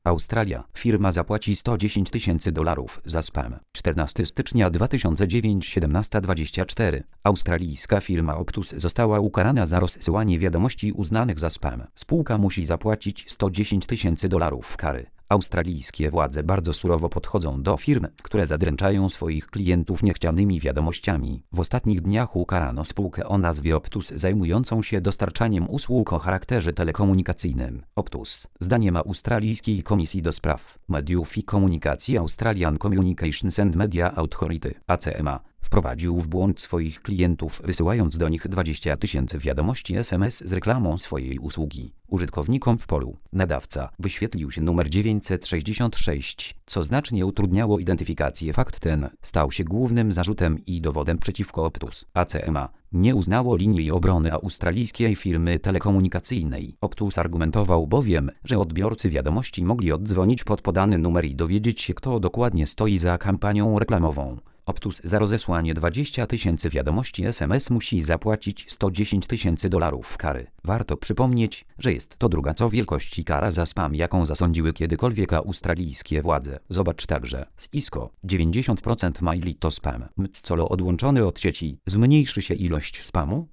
Australia. Firma zapłaci $110,000 za spam. 14 stycznia 2009 17:24. Australijska firma Optus została ukarana za rozsyłanie wiadomości uznanych za spam. Spółka musi zapłacić $110,000 kary. Australijskie władze bardzo surowo podchodzą do firm, które zadręczają swoich klientów niechcianymi wiadomościami. W ostatnich dniach ukarano spółkę o nazwie Optus zajmującą się dostarczaniem usług o charakterze telekomunikacyjnym. Optus, zdaniem Australijskiej Komisji do Spraw Mediów i Komunikacji Australian Communications and Media Authority (ACMA), wprowadził w błąd swoich klientów, wysyłając do nich 20 000 wiadomości SMS z reklamą swojej usługi. Użytkownikom w polu nadawca wyświetlił się numer 966, co znacznie utrudniało identyfikację. Fakt ten stał się głównym zarzutem i dowodem przeciwko Optus. ACMA nie uznało linii obrony australijskiej firmy telekomunikacyjnej. Optus argumentował bowiem, że odbiorcy wiadomości mogli oddzwonić pod podany numer i dowiedzieć się, kto dokładnie stoi za kampanią reklamową. Optus za rozesłanie 20 000 wiadomości SMS musi zapłacić $110,000 kary. Warto przypomnieć, że jest to druga co wielkości kara za spam, jaką zasądziły kiedykolwiek australijskie władze. Zobacz także Cisco. 90% maili to spam. Mcolo odłączony od sieci. Zmniejszy się ilość spamu?